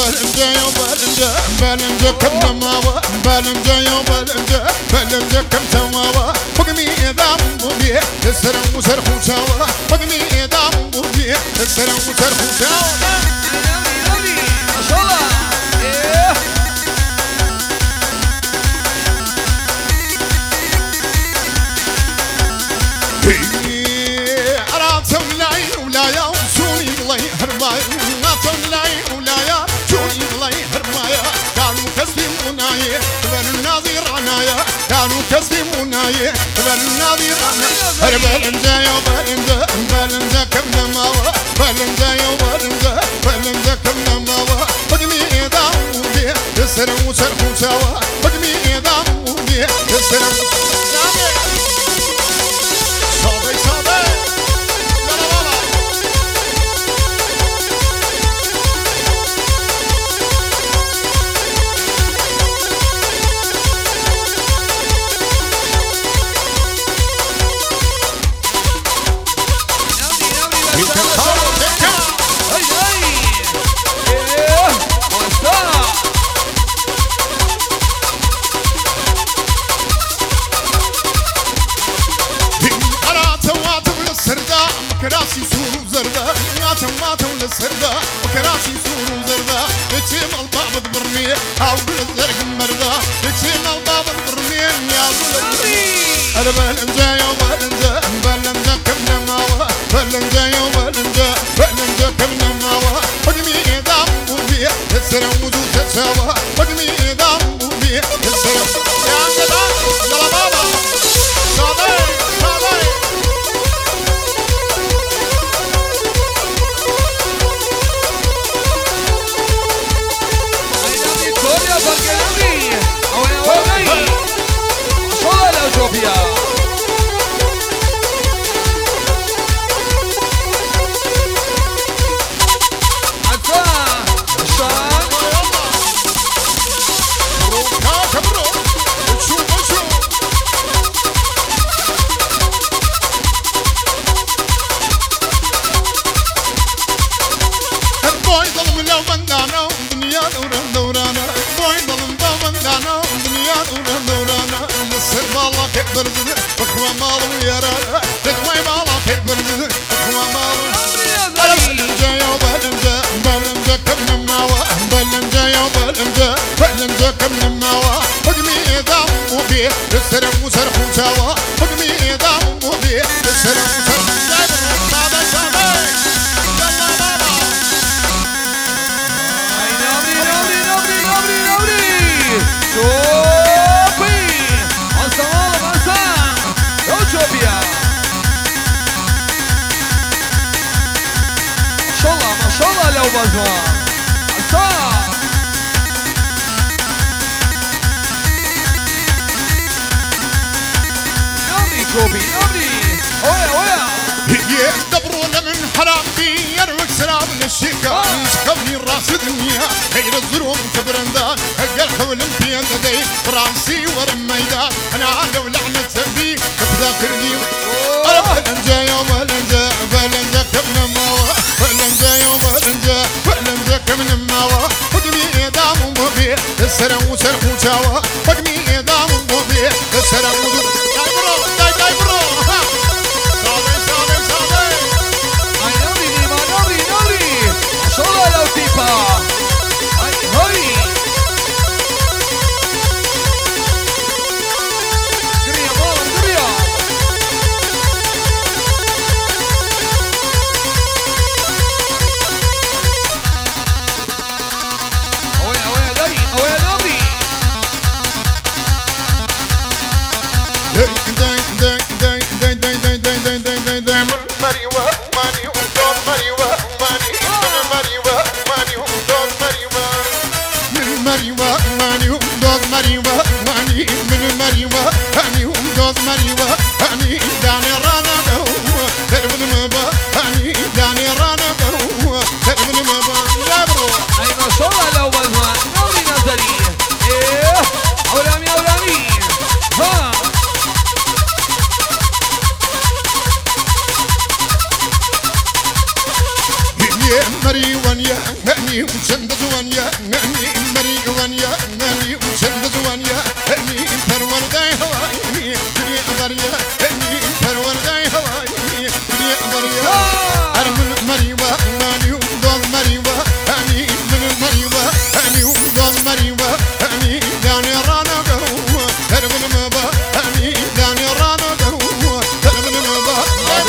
بالنجا يا بالنجا بالنجا كم نماوة بالنجا يا بالنجا بالنجا كم سماوة بقمي دام بوبي السلام وسر خوشاوة بقمي دام بوبي السلام وسر خوشاوة ما شاء الله كانوا كسبوناي بالناظر بالنجا يا بالنجا بالنجا كم نماوة بالنجا يا بالنجا بالنجا كم نماوة بقمي دام بي السلام وسر خوشاوة بقمي دام بي السلام صابي صابي يلا والله كراسي سور وزرده ماتوا للسرده وكراسي سور وزرده يتشم الباب البرمي او بالزرق المرده يتشم الباب البرمي يا ولد انا بالنجا يا بالنجا بالنجا كم نماوه بالنجا يا بالنجا بالنجا كم نماوه بقمي دام بوبي السلام وزو تساوه بقمي دام بوبي السلام يا سلام يلا بابا صادق بخوة مالو يا رانا تدوي مالا تكبر بخوة مالو بالنجا يا بالنجا بالنجا كم نماوة بالنجا يا بالنجا بالنجا كم نماوة بقمي دام بوبي السلام وسر خوشاوة بقمي دام بوبي السلام وسر لو بزوان عصا نومي كوبي نومي ويا ويا يدبرون من حرام في يروك سلام للشيكا يسكبني الراس دنيا غير الظروف كبرندان هقل خول في يدي راسي ورا الميدان انا عاقب لعنة سبي تذاكرني بالنجا يا بالنجا بالنجا كم نماوة بالنجا يا بالنجا بالنجا كم نماوة بقمي دام بوبي السلام وسر خوشاوة بقمي دام بوبي السلام وسر داي برو solo la tipa. Ay, hoy. Gria, mano, gria. Oye, dai, oye, Nabi. أني وشند زوانيا أني مري وانيا أني وشند زوانيا أني فرور داي هواي دنيا بريا أني فرور داي هواي دنيا بريا أرمل مريوا أني ودول مريوا أني من مريوا أني ودول مريوا أني داني رانا قروا أرمل مبا أني داني رانا قروا أرمل مبا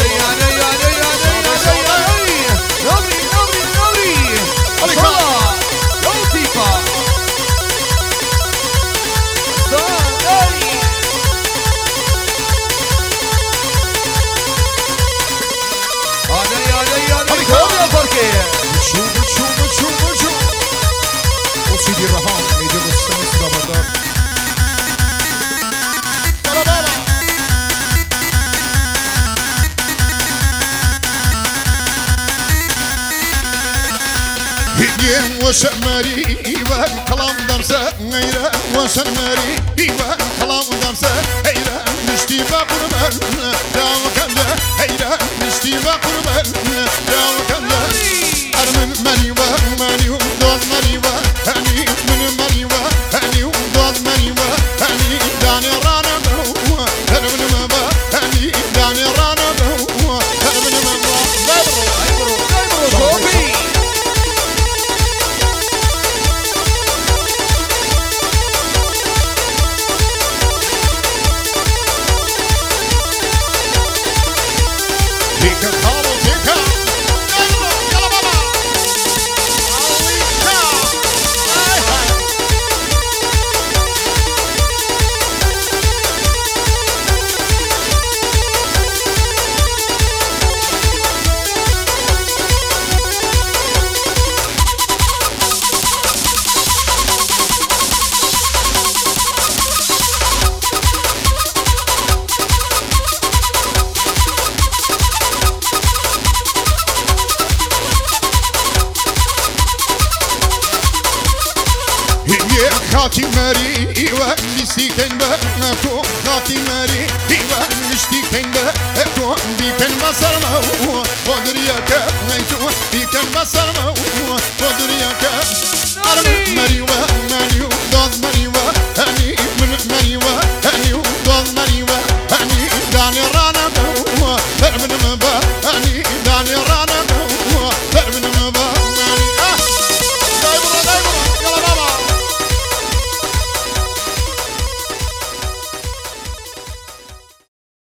شوف وسيدي الرهان يجيب السمس بابردار يلا بابا هديه وشمري ايوه كلام درسه غيره وشمري ايوه كلام درسه هيره نشتي بقربان داو كله هيره نشتي بقربان داو كله أرمن مريوه مريو دوز مريوه هني من مريوه هني دوز مريوه هني داني رانا بهو أرمن مبا هني داني رانا بهو أرمن مبا دايبرو كوبي تيكا خالو تيكا يلا بابا خاتي ماري ايوه نسيتن بكو خاتي ماري ايوه نشتيكن بكو بيكن بصر مو ودرياك نيتو بيكن بصر مو ودرياك ماري